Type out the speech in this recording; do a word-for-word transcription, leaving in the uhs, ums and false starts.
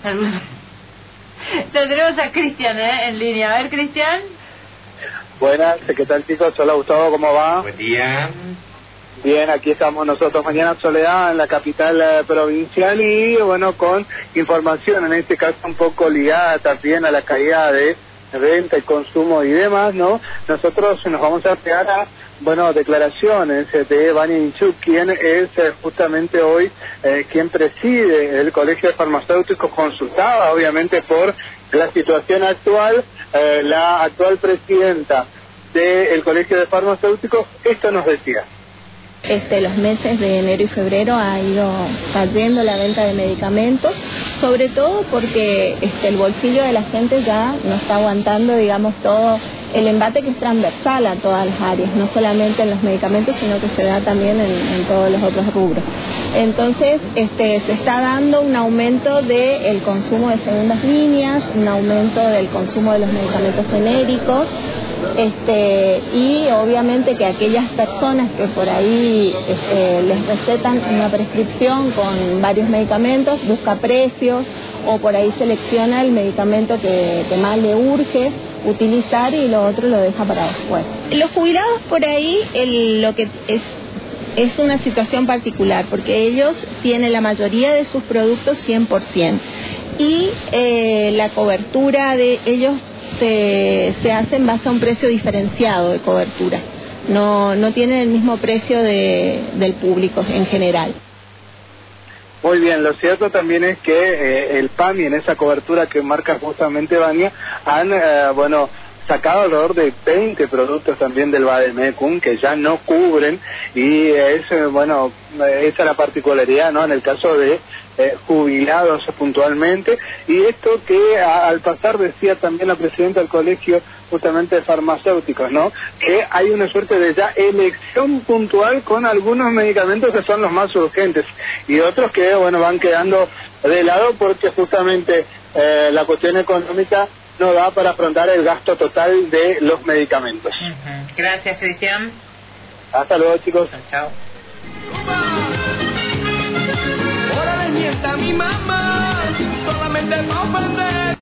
Lo tenemos a Cristian, ¿eh? En línea. A ver, Cristian. Buenas, ¿qué tal, chicos? Hola, Gustavo, ¿cómo va? Buen día. Bien, aquí estamos nosotros mañana Soledad en la capital eh, provincial y bueno, con información, en este caso un poco ligada también a la caída de venta y consumo y demás, ¿no? Nosotros nos vamos a pegar a, bueno, declaraciones de Vania Inchuk, quien es eh, justamente hoy eh, quien preside el Colegio de Farmacéuticos, consultada obviamente por la situación actual, eh, la actual presidenta del Colegio de Farmacéuticos, esto nos decía. Este, los meses de enero y febrero ha ido cayendo la venta de medicamentos, sobre todo porque este, el bolsillo de la gente ya no está aguantando, digamos, todo el embate que es transversal a todas las áreas, no solamente en los medicamentos, sino que se da también en, en todos los otros rubros. Entonces, este, se está dando un aumento del consumo de segundas líneas, un aumento del consumo de los medicamentos genéricos, Este, y obviamente que aquellas personas que por ahí este, les recetan una prescripción con varios medicamentos, busca precios o por ahí selecciona el medicamento que, que más le urge utilizar y lo otro lo deja para después. Los jubilados por ahí el, lo que es, es una situación particular porque ellos tienen la mayoría de sus productos cien por ciento y eh, la cobertura de ellos Se, se hace en base a un precio diferenciado de cobertura, no, no tienen el mismo precio de, del público en general. Muy bien, lo cierto también es que eh, el P A M I en esa cobertura que marca justamente Vania han, eh, bueno, sacado alrededor de veinte productos también del Vademecum que ya no cubren y es, eh, bueno, esa es la particularidad, ¿no? En el caso de eh, jubilados puntualmente, y esto que a, al pasar decía también la presidenta del colegio justamente de farmacéuticos, ¿no? Que hay una suerte de ya elección puntual con algunos medicamentos que son los más urgentes y otros que, bueno, van quedando de lado porque justamente eh, la cuestión económica no da para afrontar el gasto total de los medicamentos. Uh-huh. Gracias, Cristian. Hasta luego, chicos. Chao. Ahora le mienta a mi mamá, solamente para ofender.